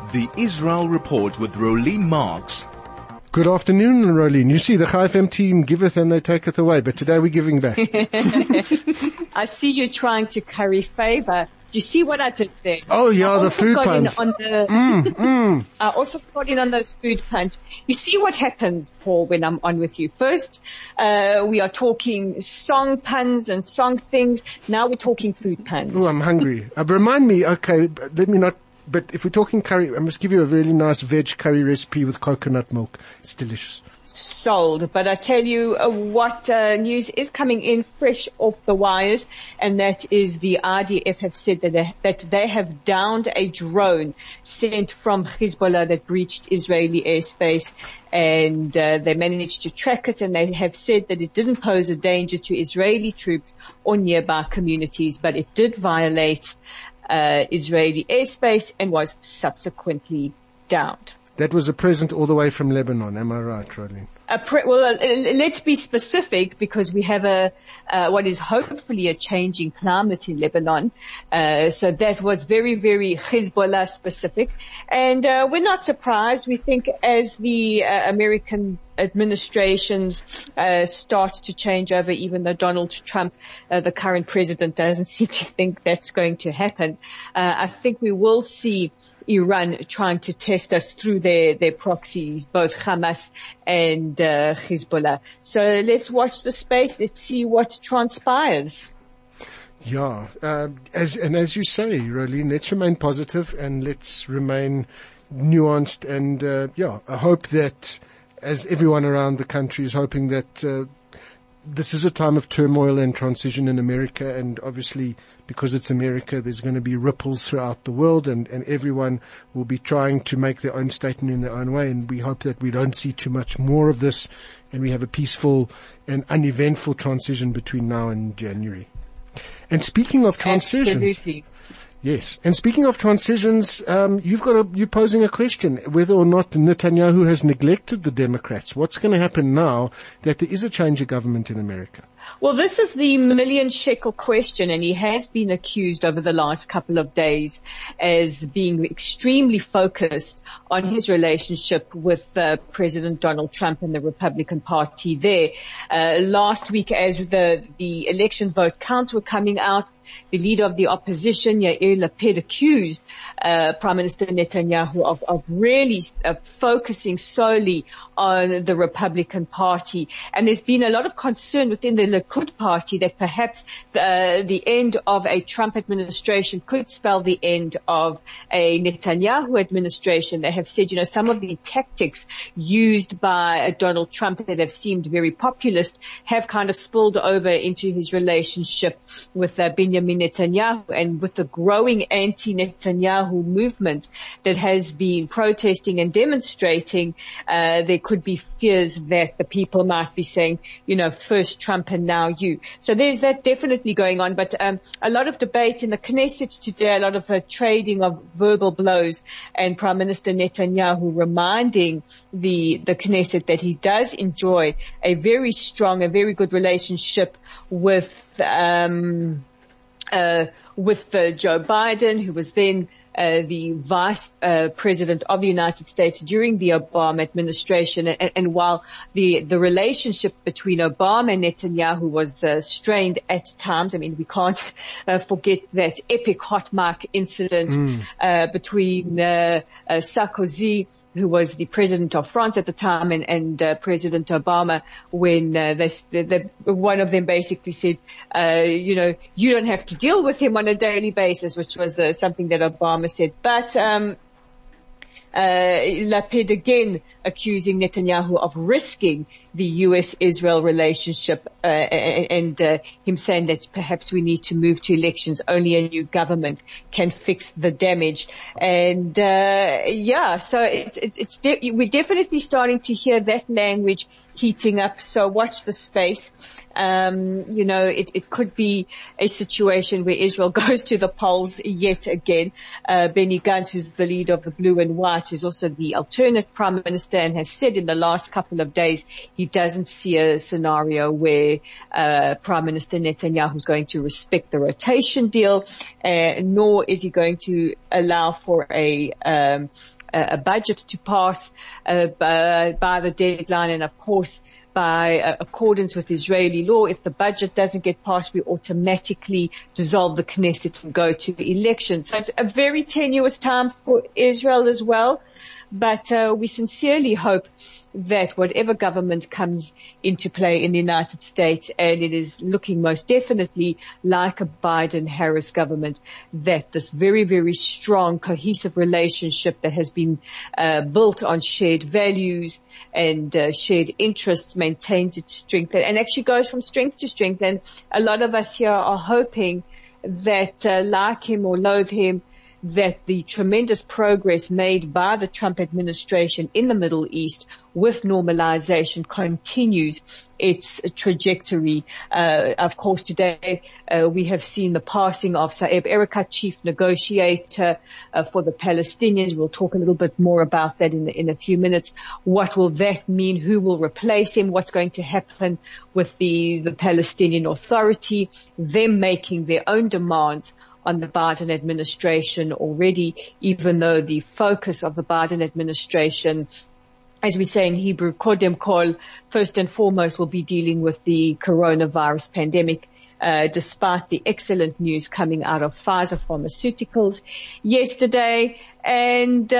The Israel Report with Rolene Marks. Good afternoon, Rolene. You see, the Chai FM team giveth and they taketh away, but today we're giving back. I see you trying to curry favor. Do you see what I did there? Oh yeah, the food puns. I also got in on those food puns. You see what happens, Paul, when I'm on with you. First, we are talking song puns and song things. Now we're talking food puns. Oh, I'm hungry. Remind me, okay, let me not, but if we're talking curry, I must give you a really nice veg curry recipe with coconut milk. It's delicious. Sold. But I tell you what news is coming in fresh off the wires, and that is the IDF have said that they have downed a drone sent from Hezbollah that breached Israeli airspace, and they managed to track it, and they have said that it didn't pose a danger to Israeli troops or nearby communities, but it did violate Israeli airspace and was subsequently downed. That was a present all the way from Lebanon. Am I right, Rolene? Let's be specific, because we have what is hopefully a changing climate in Lebanon. So that was very, very Hezbollah specific. And we're not surprised. We think as the American administrations start to change over, even though Donald Trump, the current president, doesn't seem to think that's going to happen, I think we will see Iran trying to test us through their proxies, both Hamas and Hezbollah. So let's watch the space. Let's see what transpires. Yeah, as you say, Rolene, let's remain positive and let's remain nuanced, and I hope that, as everyone around the country is hoping, that this is a time of turmoil and transition in America, and obviously because it's America, there's going to be ripples throughout the world, and everyone will be trying to make their own statement in their own way, and we hope that we don't see too much more of this, and we have a peaceful and uneventful transition between now and January. And speaking of transitions, absolutely. Yes. And speaking of transitions, you're posing a question whether or not Netanyahu has neglected the Democrats. What's going to happen now that there is a change of government in America? Well, this is the million-shekel question, and he has been accused over the last couple of days as being extremely focused on his relationship with President Donald Trump and the Republican Party there. Last week, as the election vote counts were coming out, the leader of the opposition, Yair Lapid, accused Prime Minister Netanyahu of really focusing solely on the Republican Party. And there's been a lot of concern within the Likud party that perhaps the end of a Trump administration could spell the end of a Netanyahu administration. They have said, some of the tactics used by Donald Trump that have seemed very populist have kind of spilled over into his relationship with Benjamin Netanyahu, and with the growing anti-Netanyahu movement that has been protesting and demonstrating, there could be fears that the people might be saying, first Trump and now you. So there's that definitely going on, but a lot of debate in the Knesset today, a lot of trading of verbal blows, and Prime Minister Netanyahu reminding the Knesset that he does enjoy a very strong, a very good relationship with Joe Biden, who was then the vice president of the United States during the Obama administration. And while the relationship between Obama and Netanyahu was strained at times, we can't forget that epic hot mic incident between Sarkozy, who was the president of France at the time, and President Obama, when one of them basically said, you don't have to deal with him on a daily basis, which was something that Obama said. But Lapid again accusing Netanyahu of risking the U.S.-Israel relationship, and him saying that perhaps we need to move to elections. Only a new government can fix the damage. And so we're definitely starting to hear that language heating up. So watch the space. It could be a situation where Israel goes to the polls yet again. Benny Gantz, who's the leader of the Blue and White, who's also the alternate prime minister, and has said in the last couple of days he doesn't see a scenario where Prime Minister Netanyahu is going to respect the rotation deal, nor is he going to allow for a a budget to pass by the deadline, and of course by accordance with Israeli law, if the budget doesn't get passed, we automatically dissolve the Knesset and go to elections. So it's a very tenuous time for Israel as well. But we sincerely hope that whatever government comes into play in the United States, and it is looking most definitely like a Biden-Harris government, that this very, very strong, cohesive relationship that has been built on shared values and shared interests maintains its strength and actually goes from strength to strength. And a lot of us here are hoping that, like him or loathe him, that the tremendous progress made by the Trump administration in the Middle East with normalization continues its trajectory. Of course, today we have seen the passing of Saeb Erekat, chief negotiator for the Palestinians. We'll talk a little bit more about that in a few minutes. What will that mean? Who will replace him? What's going to happen with the Palestinian Authority? Them making their own demands on the Biden administration already, even though the focus of the Biden administration, as we say in Hebrew, kodem kol, first and foremost, will be dealing with the coronavirus pandemic, despite the excellent news coming out of Pfizer Pharmaceuticals yesterday. And,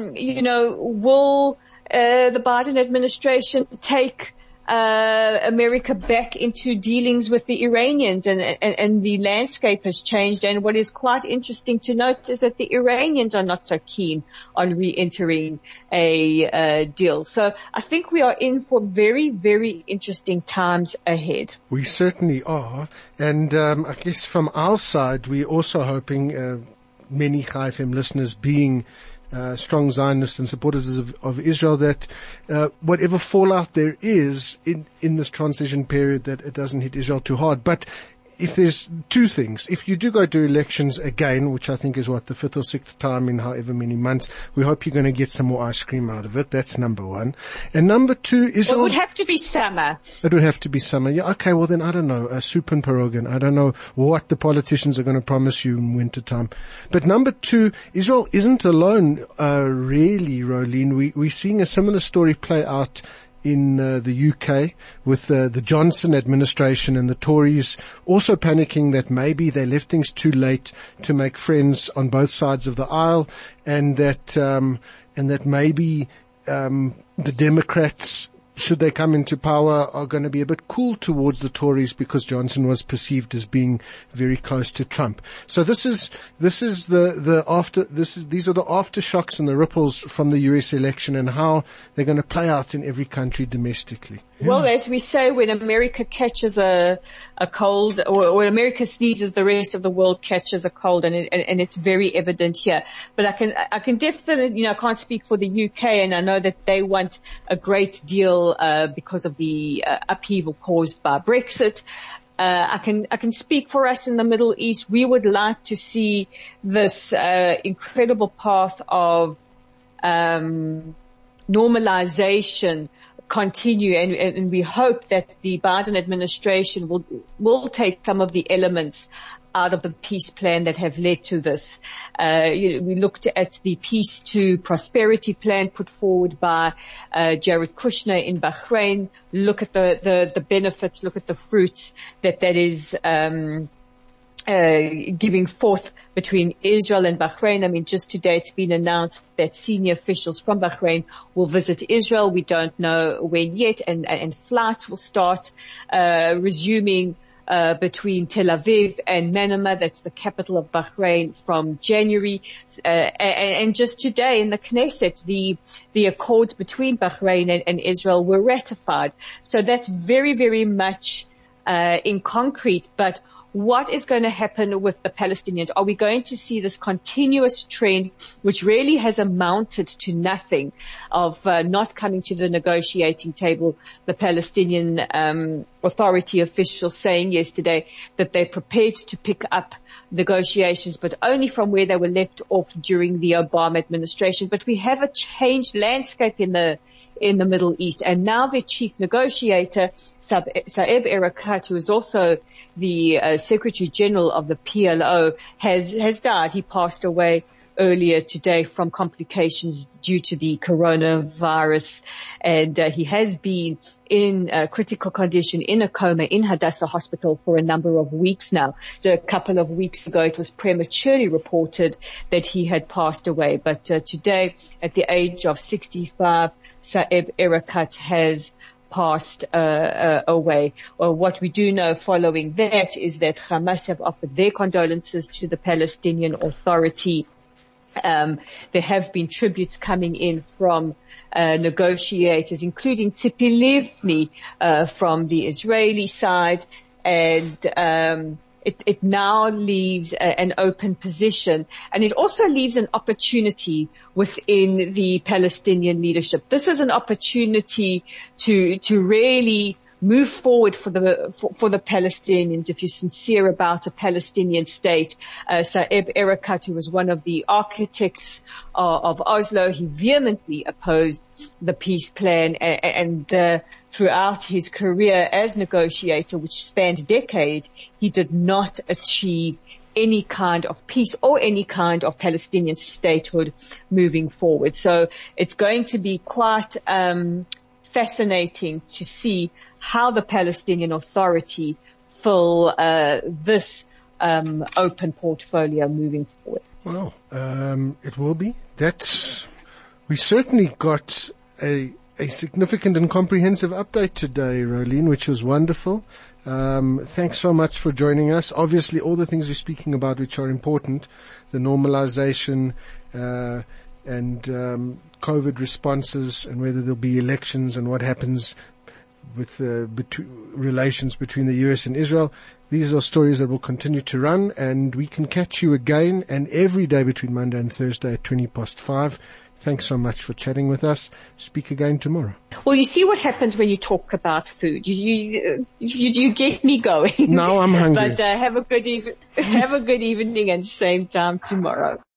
will the Biden administration take America back into dealings with the Iranians, and the landscape has changed. And what is quite interesting to note is that the Iranians are not so keen on re-entering a deal. So I think we are in for very, very interesting times ahead. We certainly are. And I guess from our side, we're also hoping, many Chai FM listeners being strong Zionists and supporters of Israel, that whatever fallout there is in this transition period, that it doesn't hit Israel too hard. But if there's two things, if you do go to elections again, which I think is the fifth or sixth time in however many months, we hope you're going to get some more ice cream out of it. That's number one. And number two, Israel. It would have to be summer. It would have to be summer. Yeah, okay, well then I don't know, a soup and pierogan. I don't know what the politicians are going to promise you in winter time. But number two, Israel isn't alone, really, Rolene. We're seeing a similar story play out in the UK with the Johnson administration and the Tories also panicking that maybe they left things too late to make friends on both sides of the aisle, and that maybe the Democrats, should they come into power, are going to be a bit cool towards the Tories because Johnson was perceived as being very close to Trump. So these are the aftershocks and the ripples from the US election, and how they're going to play out in every country domestically. Yeah. Well, as we say, when America catches a cold, or when America sneezes, the rest of the world catches a cold, and it's very evident here. But I can definitely, I can't speak for the UK, and I know that they want a great deal, because of the upheaval caused by Brexit. I can speak for us in the Middle East. We would like to see this, incredible path of, normalization continue, and we hope that the Biden administration will take some of the elements out of the peace plan that have led to this. We looked at the Peace to Prosperity plan put forward by Jared Kushner in Bahrain. Look at the benefits, look at the fruits that is giving forth between Israel and Bahrain. I mean, just today it's been announced that senior officials from Bahrain will visit Israel. We don't know when yet, and flights will start resuming between Tel Aviv and Manama, that's the capital of Bahrain, from January. And just today in the Knesset, the accords between Bahrain and Israel were ratified. So that's very, very much in concrete. But what is going to happen with the Palestinians? Are we going to see this continuous trend, which really has amounted to nothing, of not coming to the negotiating table? The Palestinian Authority officials saying yesterday that they're prepared to pick up negotiations, but only from where they were left off during the Obama administration. But we have a changed landscape in the Middle East, and now their chief negotiator, Saeb Erekat, who is also the Secretary General of the PLO, has died. He passed away earlier today from complications due to the coronavirus. And he has been in critical condition, in a coma, in Hadassah Hospital for a number of weeks now. A couple of weeks ago, it was prematurely reported that he had passed away. But today, at the age of 65, Saeb Erekat has passed away. Well, what we do know following that is that Hamas have offered their condolences to the Palestinian Authority. There have been tributes coming in from negotiators, including Tzipi Livni from the Israeli side, and it now leaves an open position, and it also leaves an opportunity within the Palestinian leadership. This is an opportunity to really move forward for the Palestinians. If you're sincere about a Palestinian state, Saeb Erekat, who was one of the architects of Oslo, he vehemently opposed the peace plan, and throughout his career as negotiator, which spanned a decade, he did not achieve any kind of peace or any kind of Palestinian statehood moving forward. So it's going to be quite fascinating to see how the Palestinian Authority fill this open portfolio moving forward. Well, it will be. We certainly got a significant and comprehensive update today, Rolene, which was wonderful. Thanks so much for joining us. Obviously, all the things you're speaking about, which are important, the normalization and COVID responses, and whether there'll be elections and what happens with relations between the US and Israel. These are stories that will continue to run, and we can catch you again and every day between Monday and Thursday at 5:20. Thanks so much for chatting with us. Speak again tomorrow. Well, you see what happens when you talk about food. You get me going. Now I'm hungry. But have a good evening and same time tomorrow.